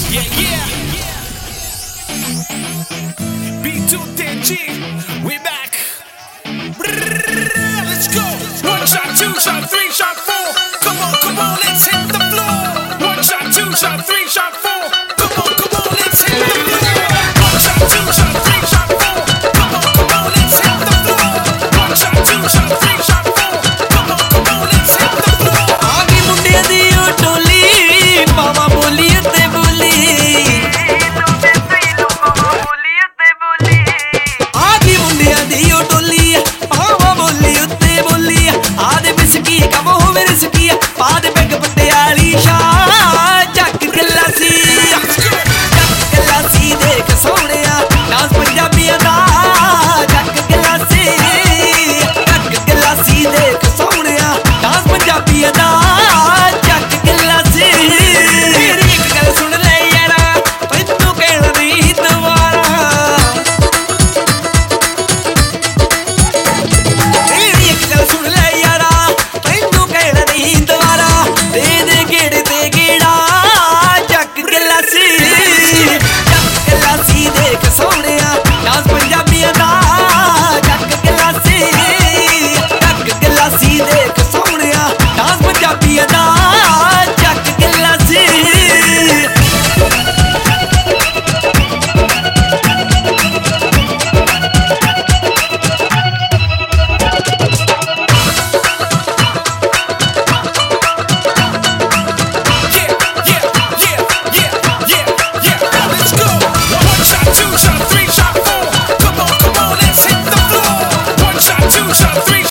Yeah, yeah. B2TG, we back. Let's go. One shot, two shot, three shot, four. Come on, let's hit the floor. One shot, two shot, three shot, four. Come on, let's hit the floor. One shot, two shot, three shot, four. Come on, let's hit the floor. One shot, two shot, three shot, four. Come on, let's hit the floor. आगे मुंडे दी ओ टोली मामा बोली ते बोली आगे मुंडे दी ओ टोली मामा बोली ते बोली आदे बिस्की कम हो मेरे सकी पाद बैग पटियाली शाह जग गलासी देख सोहणिया डांस पंजाबियां दा जग गलासी देख सोहणिया डांस पंजाबियां दा जग गलासी मेरी एक गल सुन ले यारा तैनू कहना नहीं दोबारा मेरी एक गल सुन ले यारा तैनू कहना नहीं दोबारा दे गेड़े ते गेड़ा जग गलासी देख सोहणिया डांस पंजाबियां दा जग गलासी देख सोहणिया डांस पंजाबियां